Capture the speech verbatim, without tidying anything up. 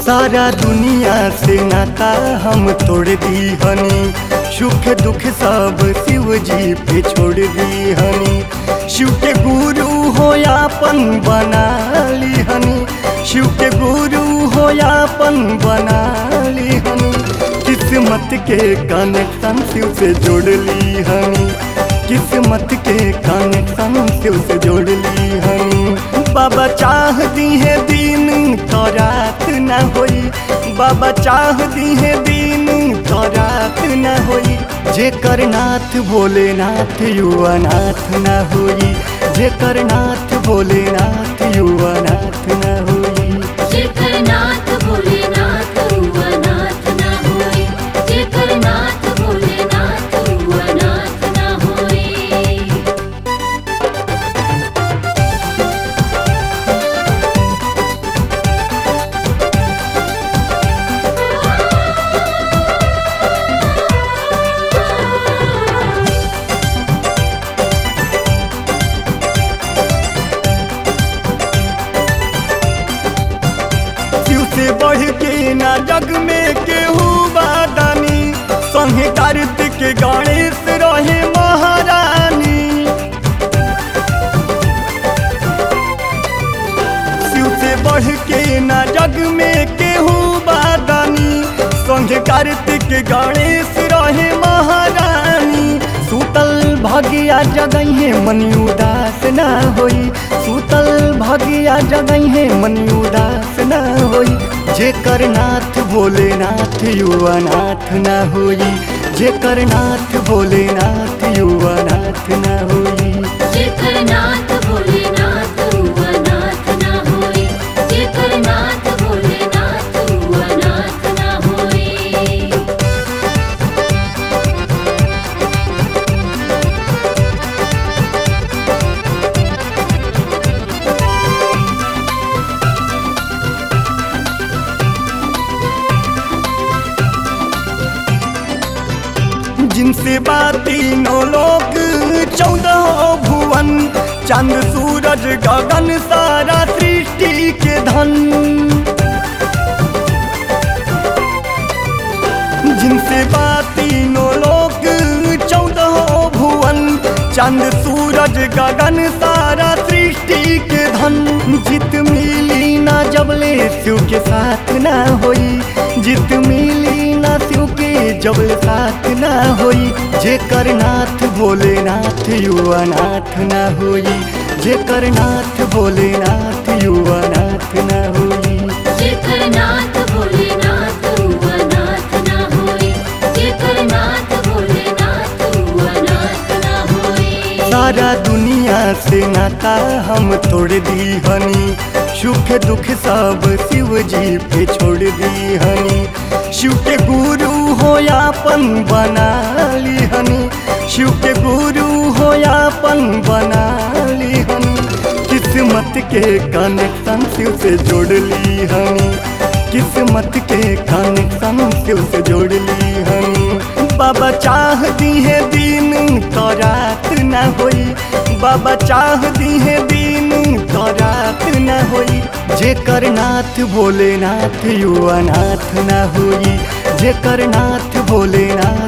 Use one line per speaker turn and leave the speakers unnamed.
सारा दुनिया से नाता हम तोड़ दी हनी, सुख दुख सब शिव जी पे छोड़ दी हनी। शिव के गुरु हो यापन बना ली हनी, शिव के गुरु हो यापन बना ली हनी। किस्मत के कनेक्शन शिव से जोड़ ली हनी, किस्मत के कनेक्शन शिव से जोड़ ली हनी। बाबा चाह दी है दिन तो रात न होई, बाबा चाह दी है दिन तो रात न होई। जेकर नाथ भोलेनाथ युवानाथ न होई, जेकर नाथ भोलेनाथ युवानाथ न होई।
जेकर नाथ भोलेनाथ युवानाथ न होई, जेकर नाथ भोलेनाथ युवानाथ न होई।
से बढ़ के ना जग में केहू बादानी, संगे कार्तिक गणेश रहे महारानी। शिव से बढ़ के ना जग में केहू बादानी, संगे कार्तिक गणेश रहे महारानी। सूतल भगिया जगहे मन उदास ना होई, सूतल भगिया जगहे मन उदास ना होई। जेकर नाथ भोलेनाथ युवानाथ न होई, जेकर नाथ भोलेनाथ युवानाथ न होई।
जेकर नाथ भोलेनाथ युवानाथ न होई, जेकर नाथ भोलेनाथ युवानाथ न होई।
जिनसे बाती नौ लोक चौदह भुवन, चंद सूरज गगन सारा सृष्टि के धन। जिनसे बाती नौ लोक चौदह भुवन, चंद सूरज गगन सारा सृष्टि के धन। जित मिली ना जबले शिव के साथ ना होई, जित मिली ना शिव के जबले साथ ना होई। जेकर नाथ भोलेनाथ युवानाथ न होई, जेकर नाथ भोलेनाथ युवानाथ न होई।
जेकर नाथ भोलेनाथ युवानाथ न होई, जेकर नाथ भोलेनाथ युवानाथ न होई।
सारा दुनिया से नाता हम तोड़ दी हनी, सुख दुख सब शिव जी पे छोड़ दी हनी। शिव के गुरु हो यापन बना ली हनी, शिव के गुरु हो यापन बना ली हनी। किस्मत के कनेक्शन शिव से जोड़ ली हनी, किस्मत के कनेक्शन शिव से जोड़ ली हनी। बाबा चाह दी है दिन तो रात न होई, बाबा चाह दी है दिन तो रात न होई। जेकर नाथ भोलेनाथ युवानाथ न होई, जेकर नाथ भोलेनाथ